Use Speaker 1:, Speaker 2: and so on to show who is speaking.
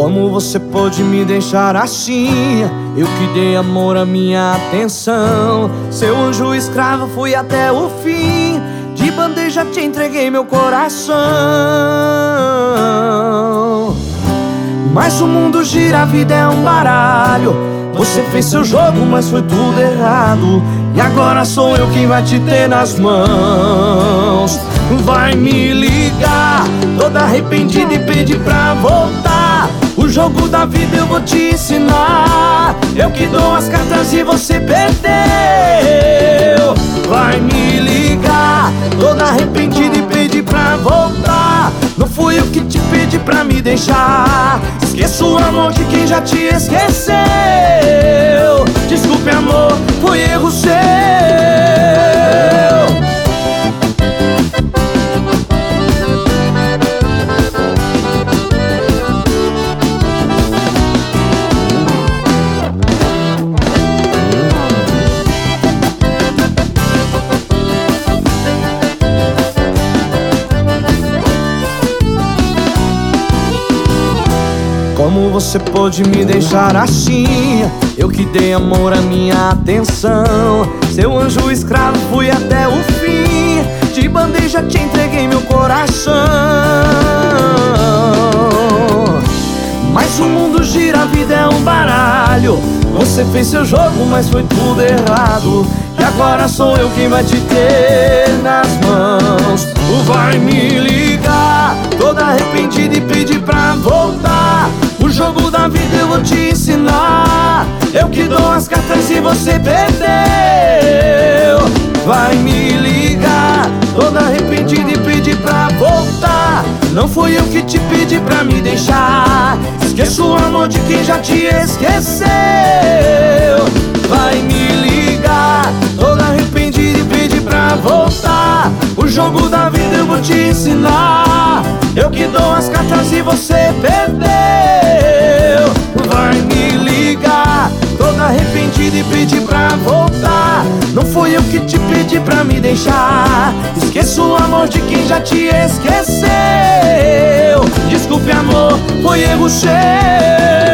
Speaker 1: Como você pôde me deixar assim? Eu que dei amor à minha atenção. Seu anjo escravo, fui até o fim. De bandeja te entreguei meu coração. Mas o mundo gira, a vida é um baralho. Você fez seu jogo, mas foi tudo errado. E agora sou eu quem vai te ter nas mãos. Vai me ligar, toda arrependida, e pedir pra voltar. O jogo da vida eu vou te ensinar. Eu que dou as cartas e você perdeu. Vai me ligar, toda arrependida, e pedir pra voltar. Não fui eu que te pedi pra me deixar. Esqueça o amor de quem já te esqueceu. Desculpe, amor, foi erro seu. Como você pôde me deixar assim? Eu que dei amor à minha atenção. Seu anjo escravo, fui até o fim. De bandeja te entreguei meu coração. Mas o mundo gira, a vida é um baralho. Você fez seu jogo, mas foi tudo errado. E agora sou eu quem vai te ter nas mãos. Vai me ligar, toda arrependida, e pedir pra voltar. O jogo da vida eu vou te ensinar. Eu que dou as cartas e você perdeu. Vai me ligar, toda arrependida, e pedir pra voltar. Não foi eu que te pedi pra me deixar. Esqueça o amor de quem já te esqueceu. Vai me ligar, toda arrependida, e pedir pra voltar. O jogo da vida eu vou te ensinar. Eu que dou as cartas e você perdeu. Vai me ligar, toda arrependida, e pedir pra voltar. Não foi eu que te pedi pra me deixar. Esqueça o amor de quem já te esqueceu. Desculpe, amor, foi erro seu.